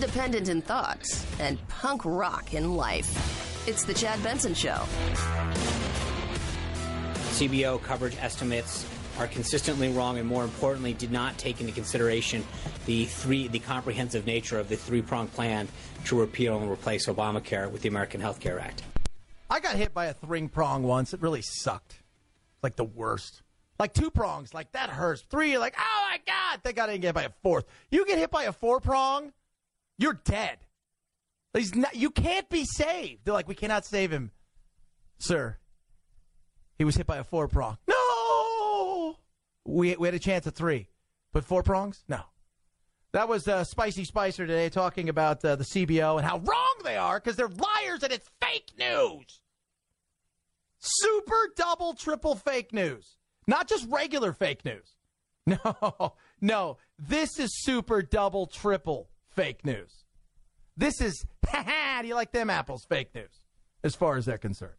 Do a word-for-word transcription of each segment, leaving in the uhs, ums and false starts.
independent in thought, and punk rock in life. It's the Chad Benson Show. C B O coverage estimates are consistently wrong, and more importantly, did not take into consideration the three, the comprehensive nature of the three-pronged plan to repeal and replace Obamacare with the American Health Care Act. I got hit by a three prong once. It really sucked. Like the worst. Like two prongs, like that hurts. Three, you're like, oh my God, thank God I didn't get hit by a fourth. You get hit by a four prong, you're dead. He's not, you can't be saved. They're like, we cannot save him. Sir, he was hit by a four prong. No! We, we had a chance at three. But four prongs? No. That was uh, Spicy Spicer today talking about uh, the C B O and how wrong they are because they're liars and it's fake news. Super double triple fake news. Not just regular fake news. No, no. This is super double triple fake news. This is, ha ha, do you like them apples fake news as far as they're concerned.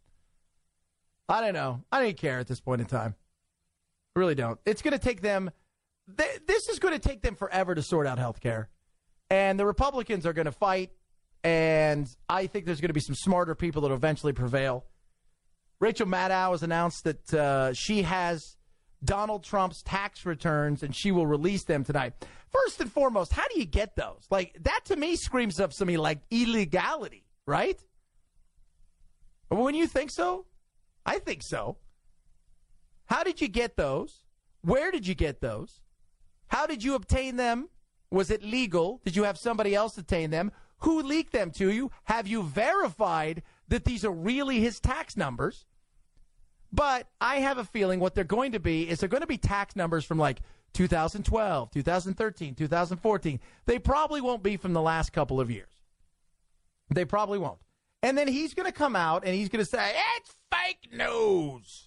I don't know. I don't care at this point in time. I really don't. It's going to take them, th- this is going to take them forever to sort out health care. And the Republicans are going to fight. And I think there's going to be some smarter people that will eventually prevail. Rachel Maddow has announced that uh, she has Donald Trump's tax returns and she will release them tonight. First and foremost, how do you get those? Like, that to me screams of some like illegality, right? But when you think so, I think so. How did you get those? Where did you get those? How did you obtain them? Was it legal? Did you have somebody else obtain them? Who leaked them to you? Have you verified that these are really his tax numbers? But I have a feeling what they're going to be is they're going to be tax numbers from like two thousand twelve, two thousand thirteen, two thousand fourteen. They probably won't be from the last couple of years. They probably won't. And then he's going to come out and he's going to say, it's fake news.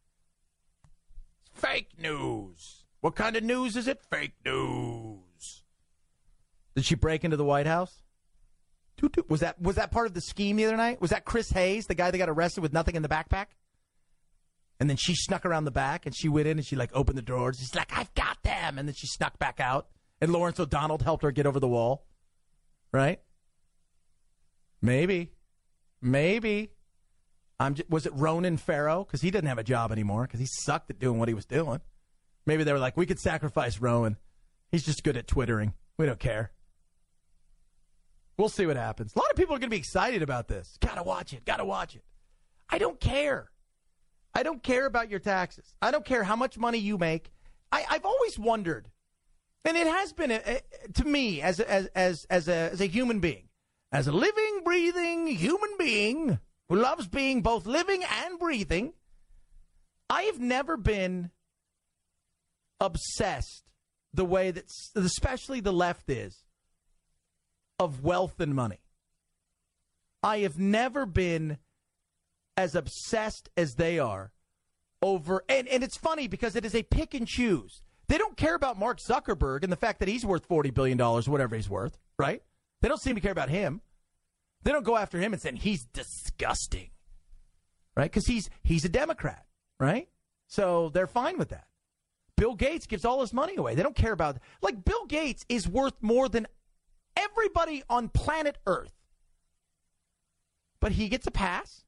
It's fake news. What kind of news is it? Fake news. Did she break into the White House? Was that was that part of the scheme the other night? Was that Chris Hayes, the guy that got arrested with nothing in the backpack? And then she snuck around the back and she went in and she like opened the drawers. She's like, I've got them. And then she snuck back out. And Lawrence O'Donnell helped her get over the wall. Right? Maybe. Maybe. I'm just, was it Ronan Farrow? Because he didn't have a job anymore because he sucked at doing what he was doing. Maybe they were like, we could sacrifice Rowan. He's just good at Twittering. We don't care. We'll see what happens. A lot of people are going to be excited about this. Gotta watch it. Gotta watch it. I don't care. I don't care about your taxes. I don't care how much money you make. I, I've always wondered, and it has been a, a, to me as a, as as as a as a human being, as a living, breathing human being who loves being both living and breathing. I have never been obsessed the way that, especially the left is, of wealth and money. I have never been as obsessed as they are over, and, and it's funny because it is a pick and choose. They don't care about Mark Zuckerberg and the fact that he's worth forty billion dollars, whatever he's worth, right? They don't seem to care about him. They don't go after him and say, he's disgusting, right? Because he's, he's a Democrat, right? So they're fine with that. Bill Gates gives all his money away. They don't care about, like, Bill Gates is worth more than everybody on planet Earth. But he gets a pass.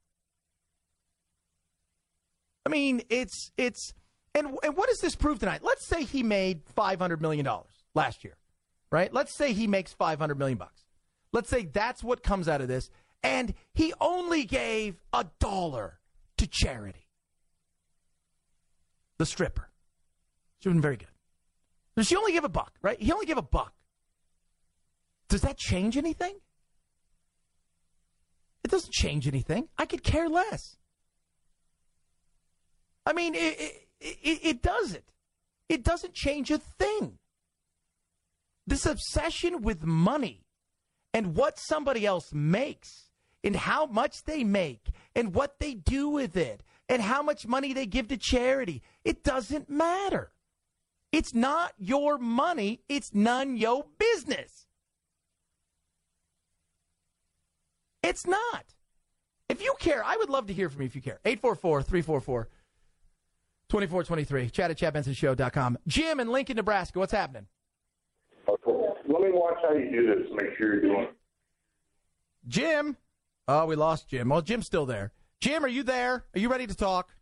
I mean, it's, it's, and, and what does this prove tonight? Let's say he made five hundred million dollars last year, right? Let's say he makes five hundred million dollars bucks. Let's say that's what comes out of this. And he only gave a dollar to charity. The stripper. She's been very good. She only gave a buck, right? He only gave a buck. Does that change anything? It doesn't change anything. I could care less. I mean, it, it, it, it doesn't. It doesn't change a thing. This obsession with money and what somebody else makes and how much they make and what they do with it and how much money they give to charity, it doesn't matter. It's not your money. It's none your business. It's not. If you care, I would love to hear from you if you care. eight four four, three four four, two four two three. Chad at chad benson show dot com. Jim in Lincoln, Nebraska. What's happening? Okay. Let me me watch how you do this. Make sure you're doing it. Jim. Oh, we lost Jim. Well, Jim's still there. Jim, are you there? Are you ready to talk?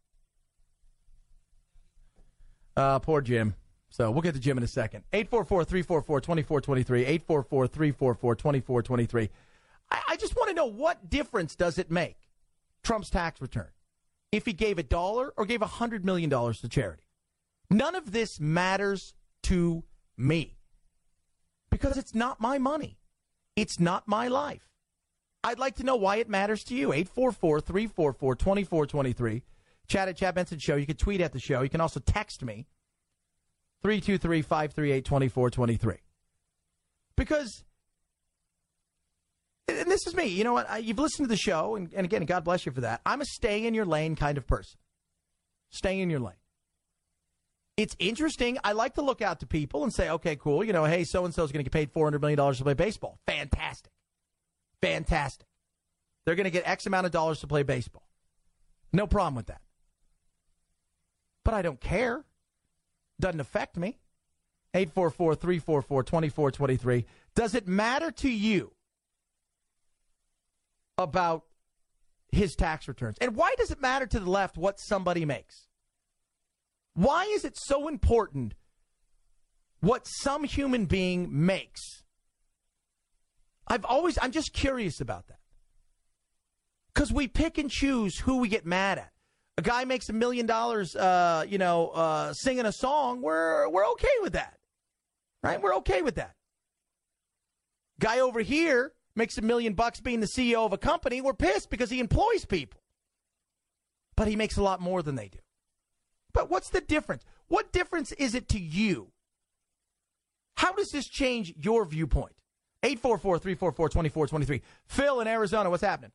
Uh, poor Jim. So we'll get to Jim in a second. eight four four, three four four, two four two three. eight four four, three four four, two four two three. I, I just want to know, what difference does it make, Trump's tax return, if he gave a dollar or gave one hundred million dollars to charity? None of this matters to me because it's not my money. It's not my life. I'd like to know why it matters to you. eight four four, three four four, two four two three. Chat at Chad Benson Show. You can tweet at the show. You can also text me. three two three, five three eight, two four two three. Because, and this is me, you know what, I, you've listened to the show, and, and again, God bless you for that. I'm a stay-in-your-lane kind of person. Stay in your lane. It's interesting. I like to look out to people and say, okay, cool, you know, hey, so-and-so is going to get paid four hundred million dollars to play baseball. Fantastic. Fantastic. They're going to get X amount of dollars to play baseball. No problem with that. But I don't care. Doesn't affect me. eight four four, three four four, two four two three. Does it matter to you about his tax returns? And why does it matter to the left what somebody makes? Why is it so important what some human being makes? I've always, I'm just curious about that. Because we pick and choose who we get mad at. A guy makes a million dollars, uh, you know, uh, singing a song. We're we're okay with that, right? We're okay with that. Guy over here makes a million bucks being the C E O of a company. We're pissed because he employs people, but he makes a lot more than they do. But what's the difference? What difference is it to you? How does this change your viewpoint? eight four four, three four four, two four two three. Phil in Arizona, what's happening?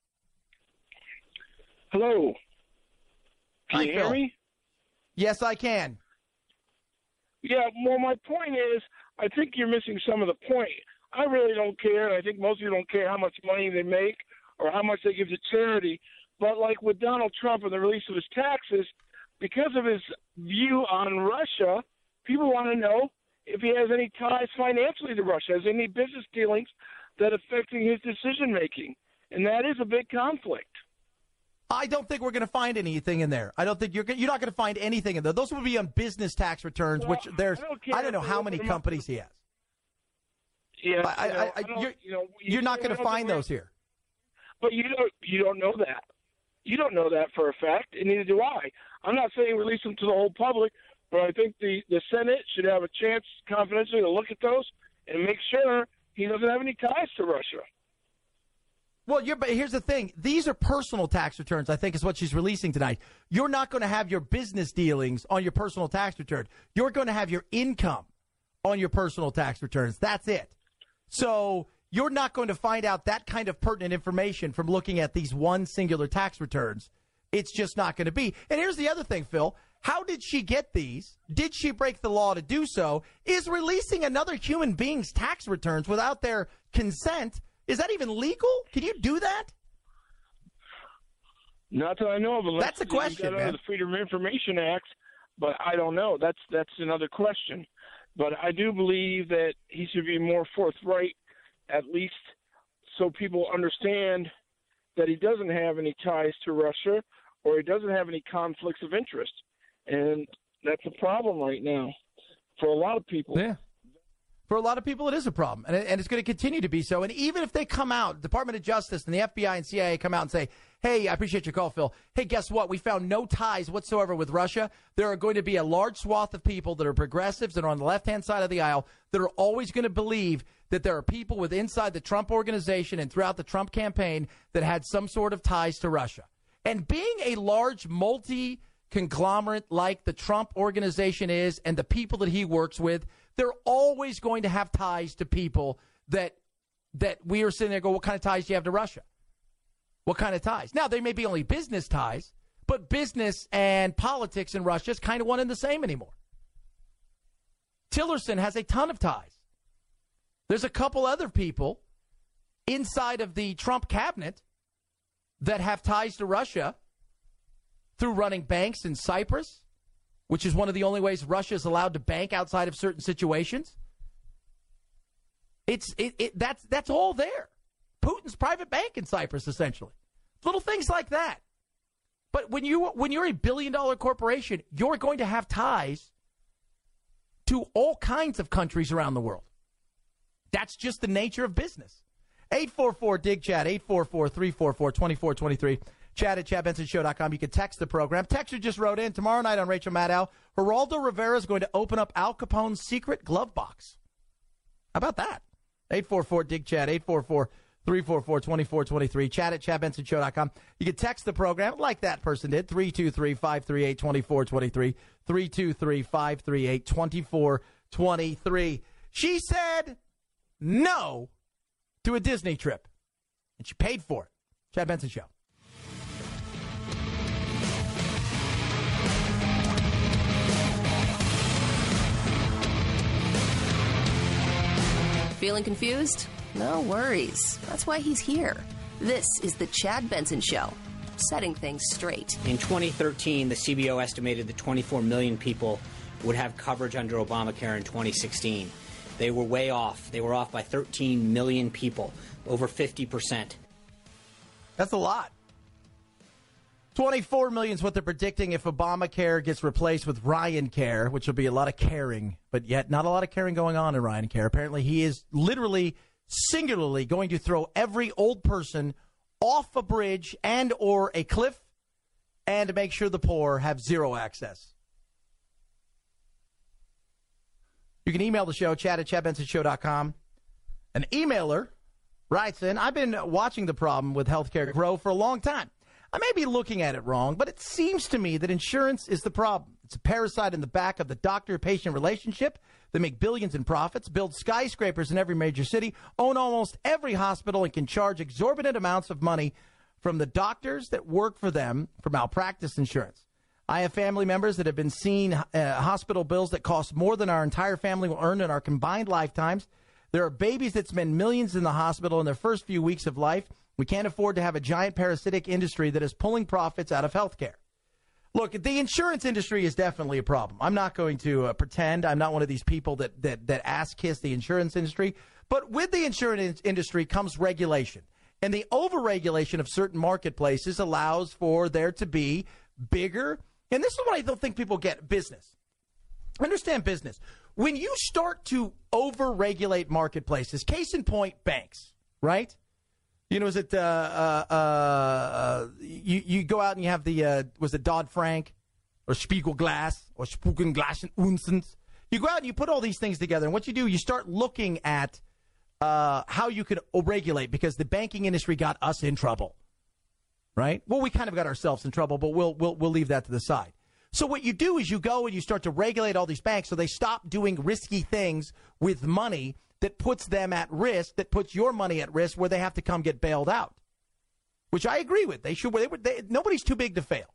Hello. Can Hi, you hear Phil. me? Yes, I can. Yeah, well, my point is, I think you're missing some of the point. I really don't care, and I think most of you don't care how much money they make or how much they give to charity. But like with Donald Trump and the release of his taxes, because of his view on Russia, people want to know if he has any ties financially to Russia, has any business dealings that affecting his decision-making. And that is a big conflict. I don't think we're going to find anything in there. I don't think you're you're not going to find anything in there. Those would be on business tax returns, well, which there's I don't, I don't know how many companies he has. Yeah, I, you know, I, I, I don't, you're, you know, you you're not going to find know, those here. But you don't you don't know that. You don't know that for a fact, and neither do I. I'm not saying release them to the whole public, but I think the, the Senate should have a chance confidentially to look at those and make sure he doesn't have any ties to Russia. Well, you're, but here's the thing. These are personal tax returns, I think, is what she's releasing tonight. You're not going to have your business dealings on your personal tax return. You're going to have your income on your personal tax returns. That's it. So you're not going to find out that kind of pertinent information from looking at these one singular tax returns. It's just not going to be. And here's the other thing, Phil. How did she get these? Did she break the law to do so? Is releasing another human being's tax returns without their consent, is that even legal? Can you do that? Not that I know of. That's a question, got man. The Freedom of Information Act, but I don't know. That's that's another question. But I do believe that he should be more forthright, at least so people understand that he doesn't have any ties to Russia or he doesn't have any conflicts of interest. And that's a problem right now for a lot of people. Yeah. For a lot of people, it is a problem, and, it, and it's going to continue to be so. And even if they come out, Department of Justice and the F B I and C I A come out and say, hey, I appreciate your call, Phil. Hey, guess what? We found no ties whatsoever with Russia. There are going to be a large swath of people that are progressives that are on the left-hand side of the aisle that are always going to believe that there are people with inside the Trump organization and throughout the Trump campaign that had some sort of ties to Russia. And being a large multi-conglomerate like the Trump organization is and the people that he works with, they're always going to have ties to people that that we are sitting there go, what kind of ties do you have to Russia? What kind of ties? Now, they may be only business ties, but business and politics in Russia is kind of one and the same anymore. Tillerson has a ton of ties. There's a couple other people inside of the Trump cabinet that have ties to Russia through running banks in Cyprus, which is one of the only ways Russia is allowed to bank outside of certain situations. It's it, it that's that's all there. Putin's private bank in Cyprus, essentially. Little things like that. But when you when you're a billion dollar corporation, you're going to have ties to all kinds of countries around the world. That's just the nature of business. eight four four D I G CHAT, eight four four, three four four, two four two three. Chat at chad benson show dot com. You can text the program. Texter just wrote in, tomorrow night on Rachel Maddow, Geraldo Rivera is going to open up Al Capone's secret glove box. How about that? eight four four D I G CHAT, eight four four, three four four, two four two three. Chat at chad benson show dot com. You can text the program like that person did, three two three, five three eight, two four two three, three two three, five three eight, two four two three. She said no to a Disney trip, and she paid for it. Chad Benson Show. Feeling confused? No worries. That's why he's here. This is the Chad Benson Show, setting things straight. In twenty thirteen, the C B O estimated that twenty-four million people would have coverage under Obamacare in twenty sixteen. They were way off. They were off by thirteen million people, over fifty percent. That's a lot. twenty-four million is what they're predicting if Obamacare gets replaced with Ryan Care, which will be a lot of caring, but yet not a lot of caring going on in Ryan Care. Apparently, he is literally, singularly going to throw every old person off a bridge and or a cliff and to make sure the poor have zero access. You can email the show, chat at chad benson show dot com. An emailer writes in, I've been watching the problem with healthcare grow for a long time. I may be looking at it wrong, but it seems to me that insurance is the problem. It's a parasite in the back of the doctor-patient relationship. They make billions in profits, build skyscrapers in every major city, own almost every hospital, and can charge exorbitant amounts of money from the doctors that work for them for malpractice insurance. I have family members that have been seeing uh, hospital bills that cost more than our entire family will earn in our combined lifetimes. There are babies that spend millions in the hospital in their first few weeks of life. We can't afford to have a giant parasitic industry that is pulling profits out of healthcare. Look, the insurance industry is definitely a problem. I'm not going to uh, pretend I'm not one of these people that, that, that ass-kiss the insurance industry. But with the insurance industry comes regulation. And the overregulation of certain marketplaces allows for there to be bigger, and this is what I don't think people get, business. Understand business. When you start to overregulate marketplaces, case in point, banks, right? You know, is it, uh, uh, uh, you, you go out and you have the, uh, was it Dodd-Frank or Spiegelglass or Spiegelglass Unsens? You go out and you put all these things together, and what you do, you start looking at uh, how you can regulate, because the banking industry got us in trouble, right? Well, we kind of got ourselves in trouble, but we'll, we'll, we'll leave that to the side. So what you do is you go and you start to regulate all these banks so they stop doing risky things with money that puts them at risk, that puts your money at risk, where they have to come get bailed out, which I agree with. They should. They, they, nobody's too big to fail.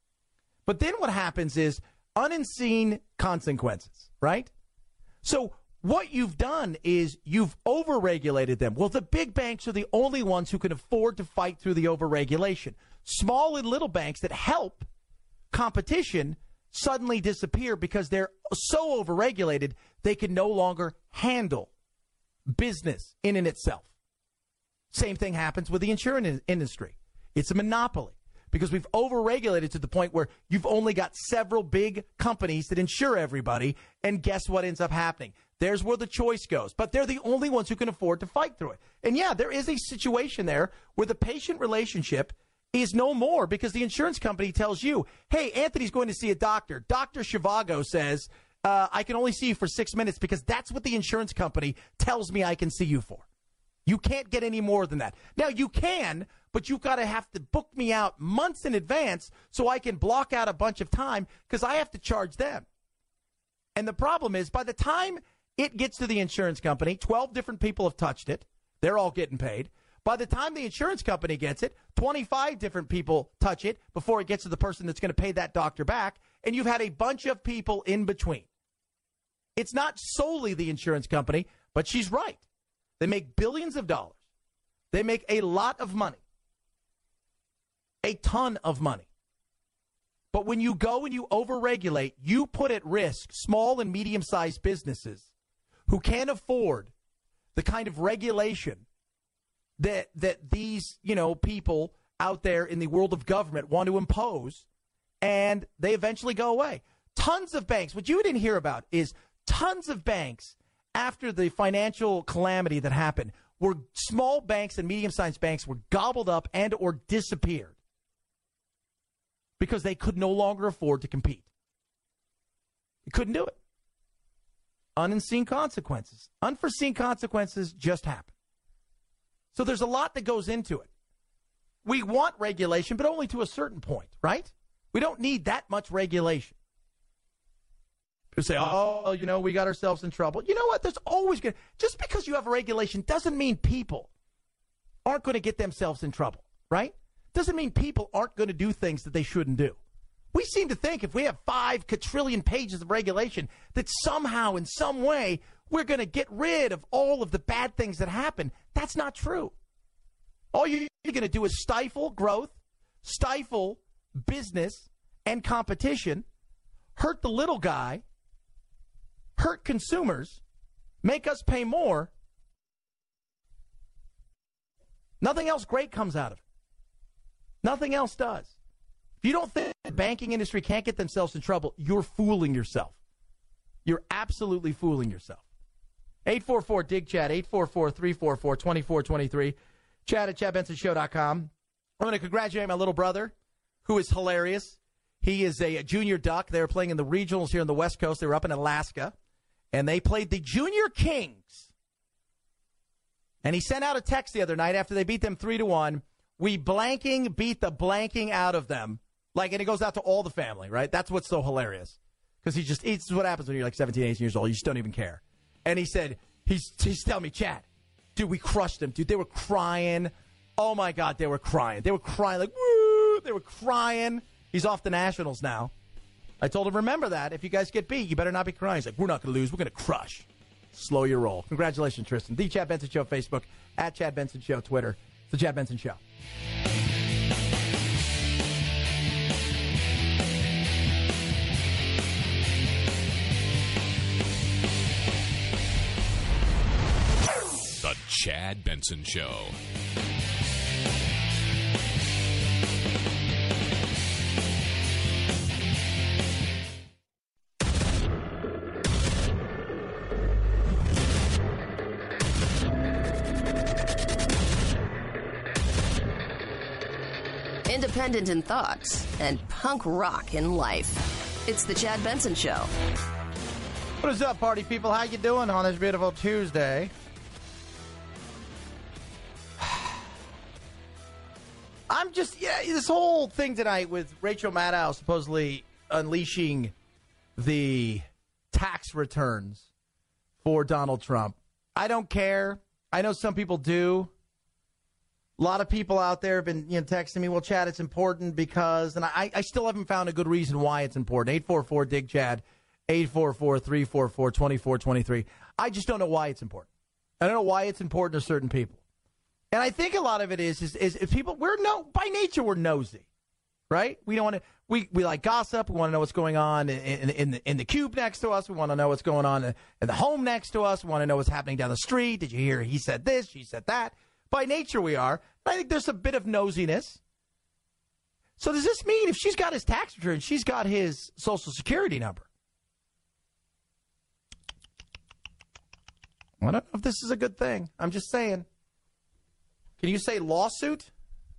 But then what happens is unseen consequences, right? So what you've done is you've overregulated them. Well, the big banks are the only ones who can afford to fight through the overregulation. Small and little banks that help competition suddenly disappear because they're so overregulated they can no longer handle business in and itself. Same thing happens with the insurance industry. It's a monopoly because we've overregulated to the point where you've only got several big companies that insure everybody, and guess what ends up happening? There's where the choice goes. But they're the only ones who can afford to fight through it. And yeah, there is a situation there where the patient relationship is no more because the insurance company tells you, hey, Anthony's going to see a doctor. Doctor Shivago says, uh, I can only see you for six minutes because that's what the insurance company tells me I can see you for. You can't get any more than that. Now, you can, but you've got to have to book me out months in advance so I can block out a bunch of time because I have to charge them. And the problem is, by the time it gets to the insurance company, twelve different people have touched it. They're all getting paid. By the time the insurance company gets it, twenty-five different people touch it before it gets to the person that's going to pay that doctor back, and you've had a bunch of people in between. It's not solely the insurance company, but she's right. They make billions of dollars. They make a lot of money, a ton of money. But when you go and you overregulate, you put at risk small and medium-sized businesses who can't afford the kind of regulation that that these, you know, people out there in the world of government want to impose, and they eventually go away. Tons of banks, what you didn't hear about is tons of banks after the financial calamity that happened, were small banks and medium-sized banks were gobbled up and or disappeared because they could no longer afford to compete. They couldn't do it. Unseen consequences. Unforeseen consequences just happen. So there's a lot that goes into it. We want regulation, but only to a certain point, right? We don't need that much regulation. People say, oh, you know, we got ourselves in trouble. You know what? There's always going to, just because you have a regulation doesn't mean people aren't going to get themselves in trouble, right? Doesn't mean people aren't going to do things that they shouldn't do. We seem to think if we have five quadrillion pages of regulation that somehow, in some way, we're going to get rid of all of the bad things that happen. That's not true. All you're going to do is stifle growth, stifle business and competition, hurt the little guy, hurt consumers, make us pay more. Nothing else great comes out of it. Nothing else does. If you don't think the banking industry can't get themselves in trouble, you're fooling yourself. You're absolutely fooling yourself. eight four four, D I G, Chad, eight four four, three four four, two four two three, Chad at chad benson show dot com. I'm going to congratulate my little brother, who is hilarious. He is a, a junior Duck. They were playing in the regionals here on the West Coast. They were up in Alaska, and they played the Junior Kings. And he sent out a text the other night after they beat them three to one. We blanking beat the blanking out of them. Like, and it goes out to all the family, right? That's what's so hilarious. Because he just, it's what happens when you're like seventeen, eighteen years old. You just don't even care. And he said, he's, he's telling me, Chad, dude, we crushed them. Dude, they were crying. Oh, my God, they were crying. They were crying like, woo! They were crying. He's off the Nationals now. I told him, remember that. If you guys get beat, you better not be crying. He's like, we're not going to lose. We're going to crush. Slow your roll. Congratulations, Tristan. The Chad Benson Show, Facebook. At Chad Benson Show, Twitter. It's the Chad Benson Show. The Chad Benson Show. Independent in thoughts and punk rock in life. It's the Chad Benson Show. What is up, party people? How you doing on this beautiful Tuesday? I'm just, yeah, this whole thing tonight with Rachel Maddow supposedly unleashing the tax returns for Donald Trump. I don't care. I know some people do. A lot of people out there have been, you know, texting me, well, Chad, it's important because, and I, I still haven't found a good reason why it's important. eight four four, D I G, Chad, eight four four, three four four, two four two three. I just don't know why it's important. I don't know why it's important to certain people. And I think a lot of it is, is, is, is people, we're no, by nature, we're nosy, right? We don't want to, we, we like gossip. We want to know what's going on in, in, in, the, in the cube next to us. We want to know what's going on in, in the home next to us. We want to know what's happening down the street. Did you hear he said this, she said that? By nature, we are. I think there's a bit of nosiness. So does this mean if she's got his tax return, she's got his Social Security number? I don't know if this is a good thing. I'm just saying. Can you say lawsuit?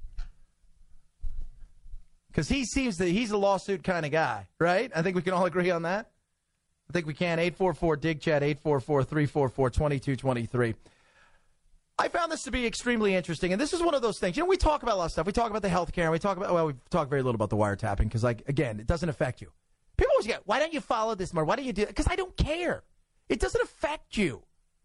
Because he seems that he's a lawsuit kind of guy, right? I think we can all agree on that. I think we can. eight four four, D I G, Chad, eight four four, three four four, two two two three. I found this to be extremely interesting, and this is one of those things. You know, we talk about a lot of stuff. We talk about the health care, and we talk about, well, we talk very little about the wiretapping because, like, again, it doesn't affect you. People always get, why don't you follow this more? Why don't you do it? Because I don't care. It doesn't affect you.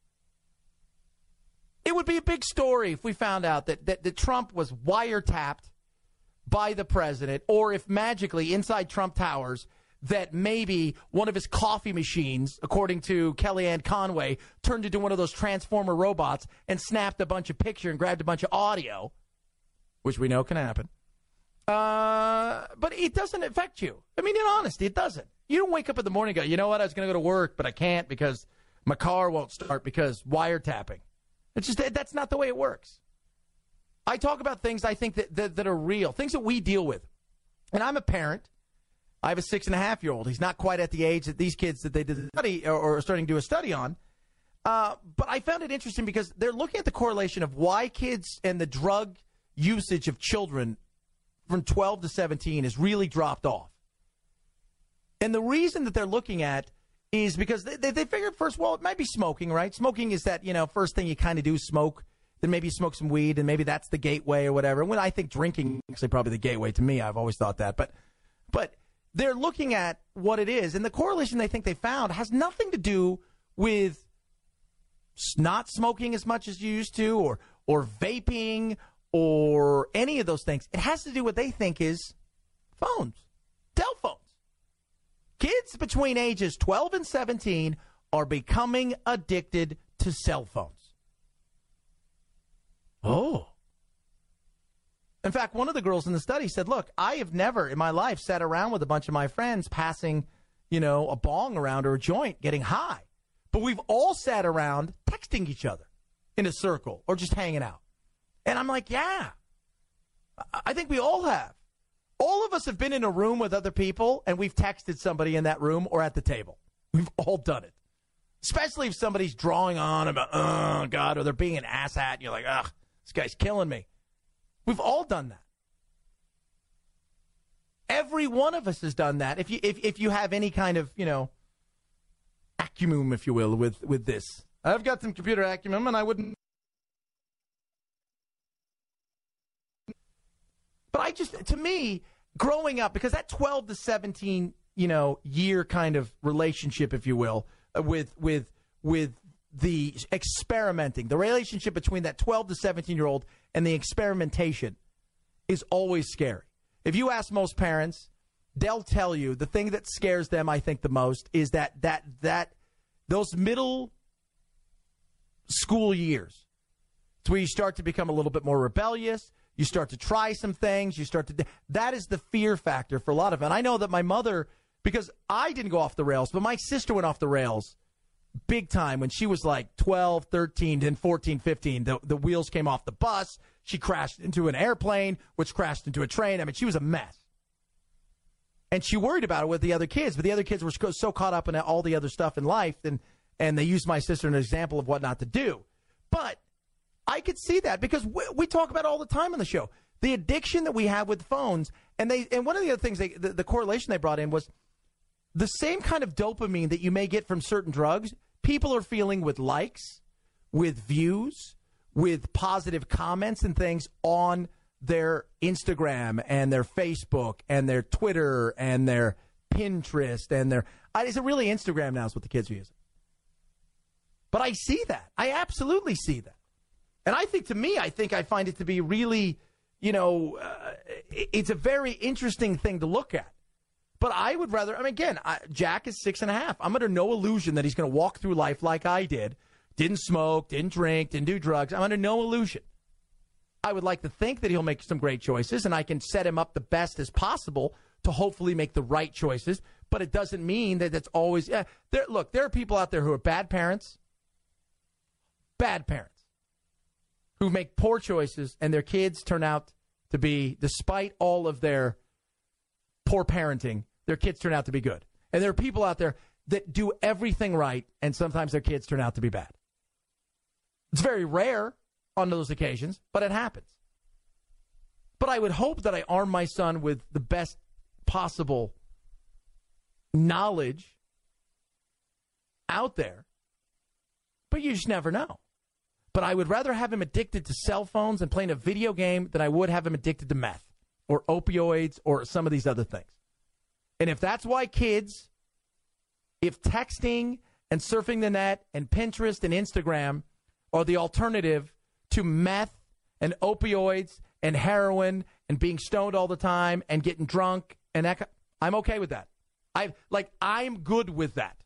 It would be a big story if we found out that, that, that Trump was wiretapped by the president, or if magically inside Trump Towers that maybe one of his coffee machines, according to Kellyanne Conway, turned into one of those Transformer robots and snapped a bunch of picture and grabbed a bunch of audio, which we know can happen. Uh, but it doesn't affect you. I mean, in honesty, it doesn't. You don't wake up in the morning and go, you know what, I was going to go to work, but I can't because my car won't start because wiretapping. It's just that's not the way it works. I talk about things I think that, that, that are real, things that we deal with. And I'm a parent. I have a six and a half year old. He's not quite at the age that these kids that they did the study or, or are starting to do a study on. Uh, but I found it interesting because they're looking at the correlation of why kids and the drug usage of children from twelve to seventeen has really dropped off. And the reason that they're looking at is because they, they, they figured, first of all, it might be smoking, right? Smoking is that, you know, first thing you kind of do is smoke. Then maybe you smoke some weed, and maybe that's the gateway or whatever. When I think drinking is actually probably the gateway to me. I've always thought that. But, but they're looking at what it is. And the correlation they think they found has nothing to do with not smoking as much as you used to or or vaping or any of those things. It has to do with what they think is phones, telephones. Kids between ages twelve and seventeen are becoming addicted to cell phones. Oh. In fact, one of the girls in the study said, look, I have never in my life sat around with a bunch of my friends passing, you know, a bong around or a joint getting high. But we've all sat around texting each other in a circle or just hanging out. And I'm like, yeah, I think we all have. All of us have been in a room with other people and we've texted somebody in that room or at the table. We've all done it. Especially if somebody's drawing on about, oh, God, or they're being an asshat. And you're like, ugh, this guy's killing me. We've all done that. Every one of us has done that. If you if, if you have any kind of, you know, acumen, if you will, with, with this. I've got some computer acumen, and I wouldn't. But I just, to me, growing up, because that twelve to seventeen, you know, year kind of relationship, if you will, with with with the experimenting, the relationship between that twelve to seventeen-year-old and the experimentation is always scary. If you ask most parents, they'll tell you the thing that scares them, I think, the most is that that that those middle school years. It's where you start to become a little bit more rebellious. You start to try some things. You start to. That is the fear factor for a lot of them. And I know that my mother, because I didn't go off the rails, but my sister went off the rails big time when she was like twelve, thirteen, then fourteen, fifteen. The, the wheels came off the bus. She crashed into an airplane, which crashed into a train. I mean, she was a mess. And she worried about it with the other kids, but the other kids were so caught up in all the other stuff in life, and, and they used my sister as an example of what not to do. But I could see that because we, we talk about it all the time on the show, the addiction that we have with phones. And they and one of the other things, they, the, the correlation they brought in was the same kind of dopamine that you may get from certain drugs, people are feeling with likes, with views, with positive comments and things on their Instagram and their Facebook and their Twitter and their Pinterest and their, is it really Instagram now is what the kids are using? But I see that. I absolutely see that. And I think to me, I think I find it to be really, you know, uh, it's a very interesting thing to look at. But I would rather, I mean, again, I, Jack is six and a half. I'm under no illusion that he's going to walk through life like I did. Didn't smoke, didn't drink, didn't do drugs. I'm under no illusion. I would like to think that he'll make some great choices, and I can set him up the best as possible to hopefully make the right choices. But it doesn't mean that that's always, yeah, there, look, there are people out there who are bad parents, bad parents, who make poor choices, and their kids turn out to be, despite all of their poor parenting, their kids turn out to be good. And there are people out there that do everything right, and sometimes their kids turn out to be bad. It's very rare on those occasions, but it happens. But I would hope that I arm my son with the best possible knowledge out there, but you just never know. But I would rather have him addicted to cell phones and playing a video game than I would have him addicted to meth or opioids or some of these other things. And if that's why kids, if texting and surfing the net and Pinterest and Instagram are the alternative to meth and opioids and heroin and being stoned all the time and getting drunk, and that, I'm okay with that. I like I'm good with that.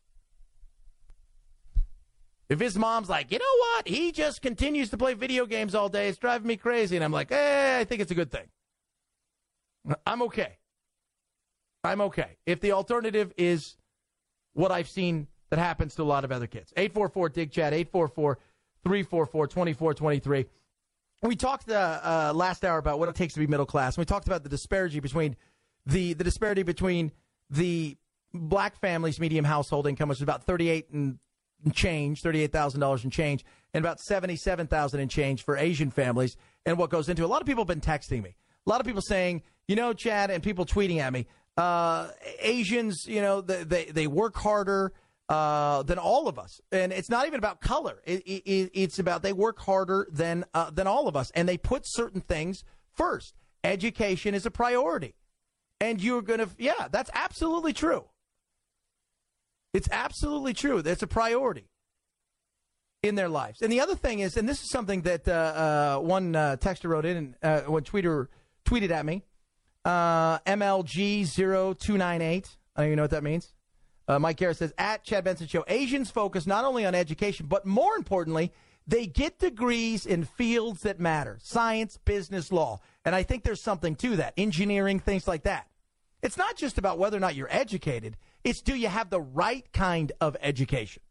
If his mom's like, you know what, he just continues to play video games all day, it's driving me crazy, and I'm like, eh, I think it's a good thing. I'm okay. I'm okay. If the alternative is what I've seen that happens to a lot of other kids. eight four four, D I G, chat, eight four four, three four four, two four two three. We talked the uh, last hour about what it takes to be middle class. And we talked about the disparity between the the disparity between the black families' median household income, which is about thirty-eight and change, thirty-eight thousand dollars and change, and about seventy-seven thousand dollars and change for Asian families, and what goes into it. A lot of people have been texting me. A lot of people saying, you know, Chad, and people tweeting at me, uh, Asians, you know, they, they, they work harder uh, than all of us. And it's not even about color. It, it, it's about they work harder than uh, than all of us. And they put certain things first. Education is a priority. And you're going to, yeah, that's absolutely true. It's absolutely true. That's a priority in their lives. And the other thing is, and this is something that uh, uh, one uh, texter wrote in, and uh, one tweeter tweeted at me, uh, M L G zero two nine eight. I don't even know what that means. Uh, Mike Garrett says, at Chad Benson Show, Asians focus not only on education, but more importantly, they get degrees in fields that matter. Science, business, law. And I think there's something to that. Engineering, things like that. It's not just about whether or not you're educated. It's do you have the right kind of education?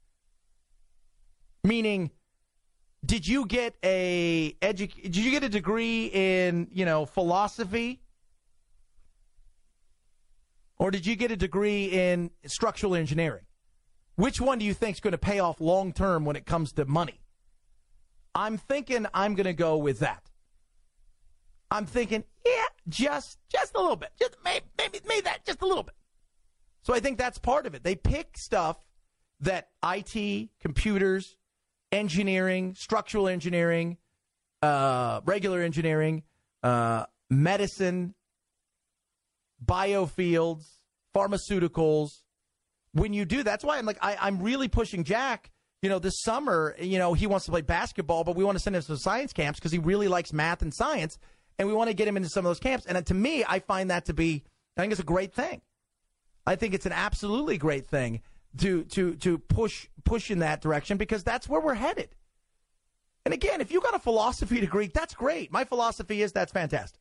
Meaning, did you get a edu- did you get a degree in, you know, philosophy? Or did you get a degree in structural engineering? Which one do you think is going to pay off long term when it comes to money? I'm thinking I'm going to go with that. I'm thinking, yeah, just just a little bit. Just maybe, maybe, maybe that, just a little bit. So I think that's part of it. They pick stuff that I T, computers, engineering, structural engineering, uh, regular engineering, uh, medicine, biofields, pharmaceuticals. When you do, that's why I'm like, I, I'm really pushing Jack. You know, this summer, you know, he wants to play basketball, but we want to send him to science camps because he really likes math and science. And we want to get him into some of those camps. And to me, I find that to be, I think it's a great thing. I think it's an absolutely great thing to to to push push in that direction because that's where we're headed. And again, if you got a philosophy degree, that's great. My philosophy is that's fantastic.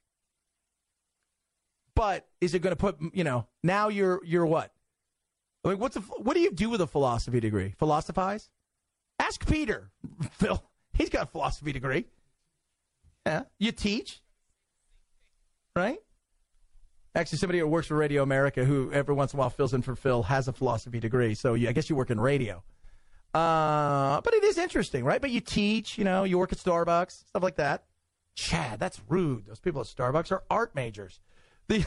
But is it going to put, you know, now you're you're what? I mean, what's a, what do you do with a philosophy degree? Philosophize? Ask Peter, Phil. He's got a philosophy degree. Yeah, you teach. Right? Actually, somebody who works for Radio America who every once in a while fills in for Phil has a philosophy degree. So you, I guess you work in radio. Uh, but it is interesting, right? But you teach, you know, you work at Starbucks, stuff like that. Chad, that's rude. Those people at Starbucks are art majors. The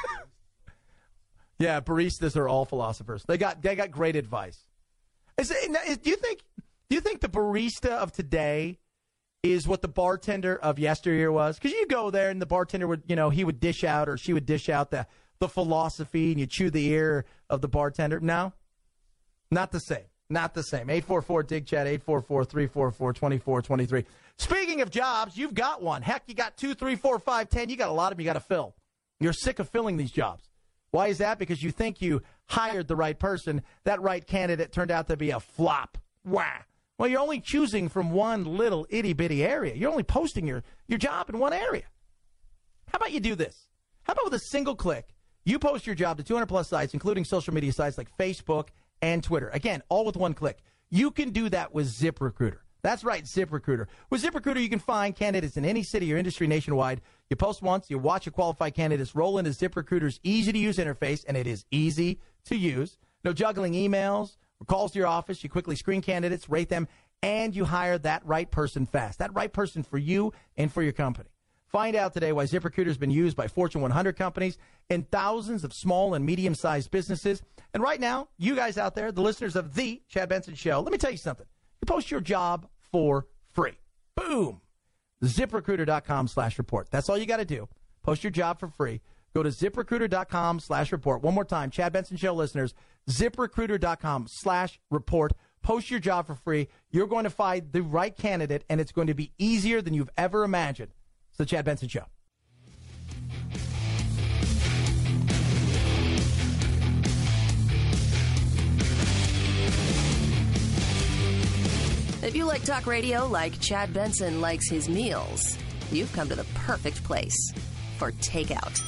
yeah, baristas are all philosophers. They got they got great advice. Is, is, do you think do you think the barista of today is what the bartender of yesteryear was? Because you go there and the bartender would, you know, he would dish out or she would dish out the, the philosophy and you chew the ear of the bartender. No, not the same. Not the same. eight four four, D I G, Chat, eight four four, three four four, two four two three. Speaking of jobs, you've got one. Heck, you got two, three, four, five, ten. You got a lot of them you got to fill. You're sick of filling these jobs. Why is that? Because you think you hired the right person. That right candidate turned out to be a flop. Wow. Well, you're only choosing from one little itty-bitty area. You're only posting your, your job in one area. How about you do this? How about with a single click, you post your job to two hundred plus sites, including social media sites like Facebook and Twitter. Again, all with one click. You can do that with ZipRecruiter. That's right, ZipRecruiter. With ZipRecruiter, you can find candidates in any city or industry nationwide. You post once, you watch a qualified candidates roll into ZipRecruiter's easy-to-use interface, and it is easy to use. No juggling emails or calls to your office. You quickly screen candidates, rate them, and you hire that right person fast. That right person for you and for your company. Find out today why ZipRecruiter has been used by Fortune one hundred companies and thousands of small and medium-sized businesses. And right now, you guys out there, the listeners of The Chad Benson Show, let me tell you something. You post your job for free. Boom. ZipRecruiter.com slash report. That's all you got to do. Post your job for free. Go to ZipRecruiter.com slash report. One more time, Chad Benson Show listeners, ZipRecruiter.com slash report. Post your job for free. You're going to find the right candidate, and it's going to be easier than you've ever imagined. It's the Chad Benson Show. If you like talk radio like Chad Benson likes his meals, you've come to the perfect place for takeout.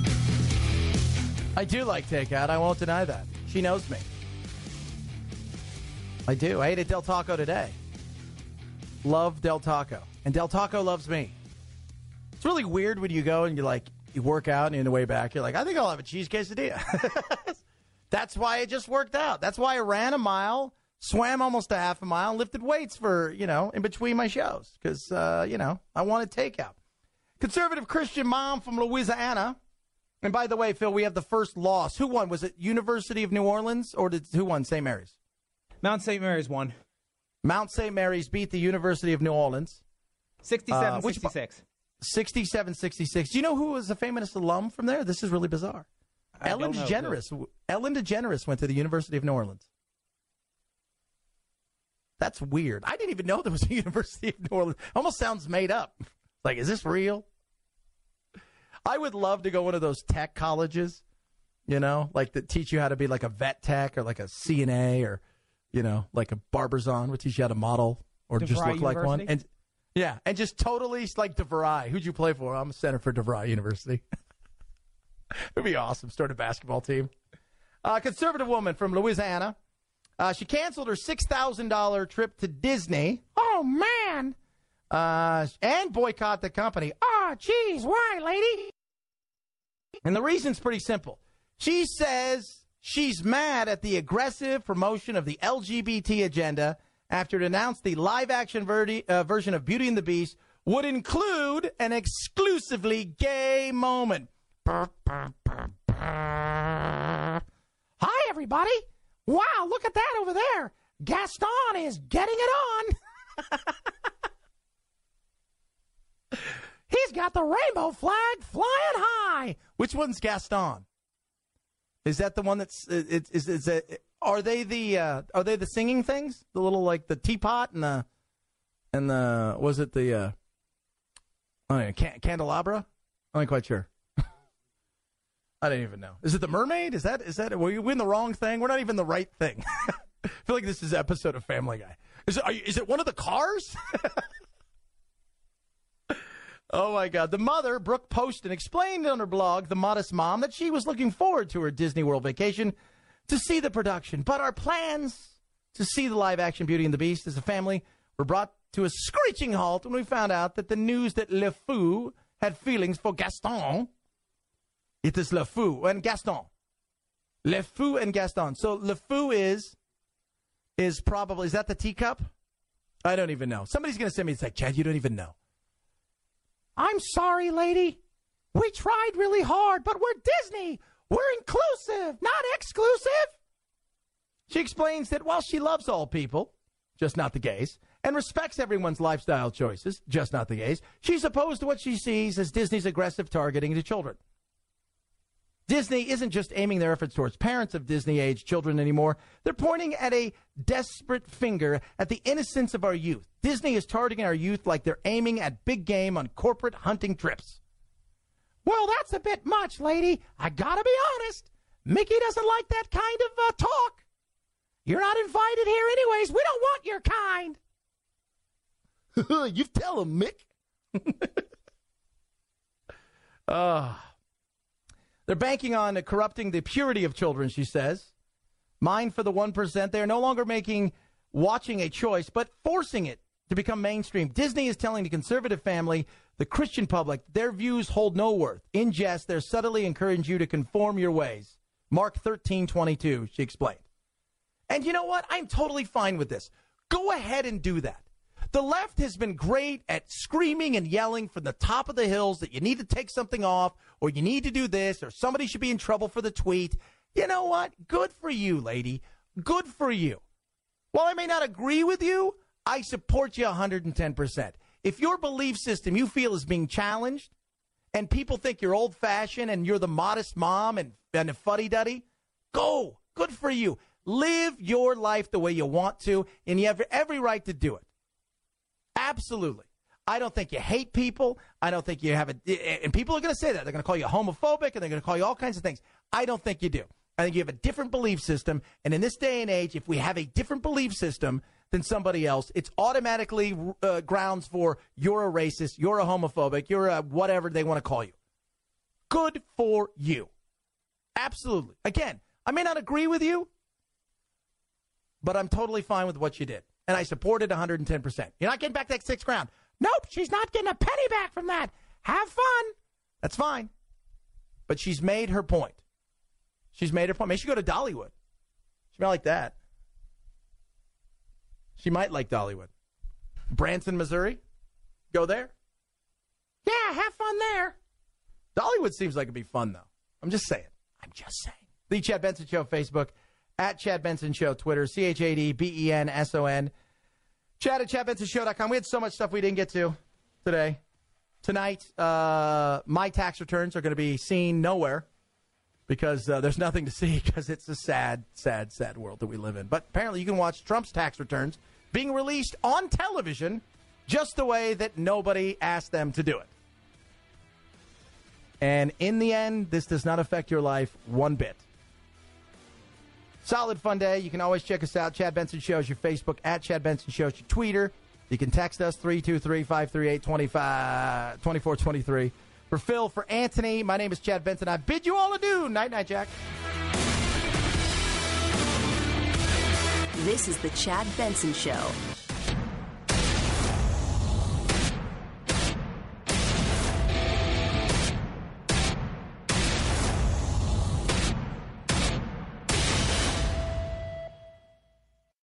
I do like takeout. I won't deny that. She knows me. I do. I ate at Del Taco today. love Del Taco, and Del Taco loves me. It's really weird when you go and you like you work out and on the way back, you're like, I think I'll have a cheese quesadilla. That's why it just worked out. That's why I ran a mile, swam almost a half a mile, and lifted weights for, you know, in between my shows because, uh, you know, I wanted takeout. Conservative Christian mom from Louisiana. And by the way, Phil, we have the first loss. Who won? Was it University of New Orleans or did who won? Saint Mary's? Mount Saint Mary's won. Mount Saint Mary's beat the University of New Orleans. sixty-seven sixty-six. Uh, sixty-seven sixty-six. Do you know who was a famous alum from there? This is really bizarre. I Ellen don't know, DeGeneres. Phil. Ellen DeGeneres went to the University of New Orleans. That's weird. I didn't even know there was a University of New Orleans. Almost sounds made up. Like, is this real? I would love to go one of those tech colleges, you know, like that teach you how to be like a vet tech or like a C N A or, you know, like a Barbizon would teach you how to model or DeVry just look University? like one. And yeah, and just totally like DeVry. Who'd you play for? I'm a center for DeVry University. It'd be awesome. Start a basketball team. Uh, conservative woman from Louisiana. Uh, she canceled her six thousand dollars trip to Disney. Oh, man. Uh, and boycott the company. Oh, geez, why, lady? And the reason's pretty simple. She says she's mad at the aggressive promotion of the L G B T agenda after it announced the live-action verdi- uh, version of Beauty and the Beast would include an exclusively gay moment. Hi, everybody. Wow, look at that over there. Gaston is getting it on. He's got the rainbow flag flying high. Which one's Gaston? Is that the one that's is is, is it, are they the uh, are they the singing things? The little like the teapot and the and the was it the uh, oh yeah, can, candelabra? I'm not quite sure. I don't even know. Is it the mermaid? Is that is that were you in the wrong thing? We're not even the right thing. I feel like this is an episode of Family Guy. Is it are you, is it one of the cars? Oh, my God. The mother, Brooke Poston, explained on her blog, The Modest Mom, that she was looking forward to her Disney World vacation to see the production. But our plans to see the live-action Beauty and the Beast as a family were brought to a screeching halt when we found out that the news that Le Fou had feelings for Gaston. It is Le Fou and Gaston. Le Fou and Gaston. So Le Fou is, is probably, is that the teacup? I don't even know. Somebody's going to send me, it's like, Chad, you don't even know. I'm sorry, lady. We tried really hard, but we're Disney. We're inclusive, not exclusive. She explains that while she loves all people, just not the gays, and respects everyone's lifestyle choices, just not the gays, she's opposed to what she sees as Disney's aggressive targeting to children. Disney isn't just aiming their efforts towards parents of Disney-age children anymore. They're pointing at a desperate finger at the innocence of our youth. Disney is targeting our youth like they're aiming at big game on corporate hunting trips. Well, that's a bit much, lady. I gotta be honest. Mickey doesn't like that kind of uh, talk. You're not invited here anyways. We don't want your kind. You tell him, Mick. uh, they're banking on corrupting the purity of children, she says. Mind for the one percent. They're no longer making watching a choice, but forcing it to become mainstream. Disney is telling the conservative family, the Christian public, their views hold no worth. In jest, they're subtly encouraging you to conform your ways. Mark thirteen twenty-two, she explained. And you know what? I'm totally fine with this. Go ahead and do that. The left has been great at screaming and yelling from the top of the hills that you need to take something off, or you need to do this, or somebody should be in trouble for the tweet. You know what? Good for you, lady. Good for you. While I may not agree with you, I support you one hundred ten percent. If your belief system you feel is being challenged, and people think you're old-fashioned and you're the modest mom and, and a fuddy-duddy, go. Good for you. Live your life the way you want to, and you have every right to do it. Absolutely. I don't think you hate people. I don't think you have a, and people are going to say that. They're going to call you homophobic, and they're going to call you all kinds of things. I don't think you do. I think you have a different belief system, and in this day and age, if we have a different belief system than somebody else, it's automatically uh, grounds for you're a racist, you're a homophobic, you're a whatever they want to call you. Good for you. Absolutely. Again, I may not agree with you, but I'm totally fine with what you did. and I supported one hundred ten percent. You're not getting back that six grand. Nope, she's not getting a penny back from that. Have fun. That's fine. But she's made her point. She's made her point. Maybe she go to Dollywood. She might like that. She might like Dollywood. Branson, Missouri. Go there. Yeah, have fun there. Dollywood seems like it'd be fun, though. I'm just saying. I'm just saying. The Chad Benson Show, Facebook. At Chad Benson Show, Twitter. C H A D B E N S O N. Chad at chad benson show dot com. We had so much stuff we didn't get to today. Tonight, uh, my tax returns are going to be seen nowhere because uh, there's nothing to see because it's a sad, sad, sad world that we live in. But apparently you can watch Trump's tax returns being released on television just the way that nobody asked them to do it. And in the end, this does not affect your life one bit. Solid fun day. You can always check us out. Chad Benson Show is your Facebook. At Chad Benson Show is your Twitter. You can text us three two three, five three eight, two four two three. For Phil, for Anthony, my name is Chad Benson. I bid you all adieu. Night, night, Jack. This is the Chad Benson Show.